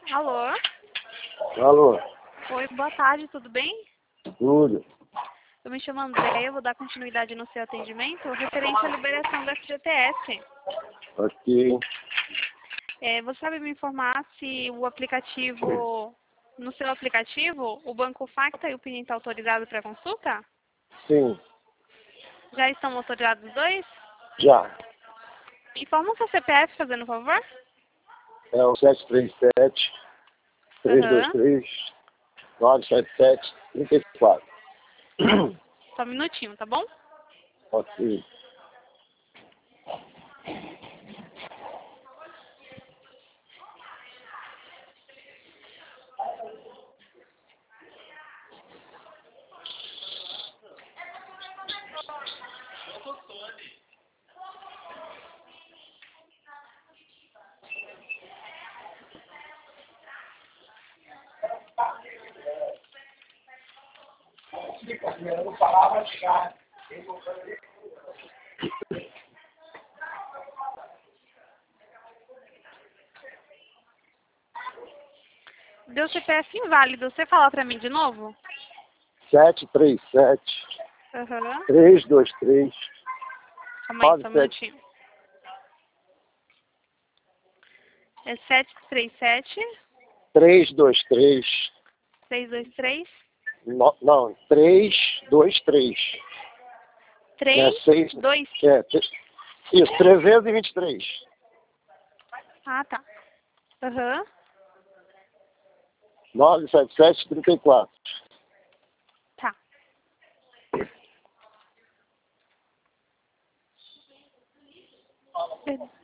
Alô? Alô, Oi, boa tarde, tudo bem? tudo. Eu me chamo Andréia, vou dar continuidade no seu atendimento referente à liberação do FGTS. Aqui, Você sabe me informar se o aplicativo, no seu aplicativo, o Banco Facta e o PIN estão autorizados para consulta? sim, Já estão autorizados os dois? já. Informa o seu CPF, fazendo favor. É o 737 Aham. 323 977 34. Só um minutinho, tá bom? Ok. Deu CPF inválido. Você fala pra mim de novo? 737 Aham. 323 Calma aí, só um 97. minutinho. É 737 323. 323 Não, 323. É 6. 32. Isso, 323. Ah, tá. Aham. 977 34. Tá.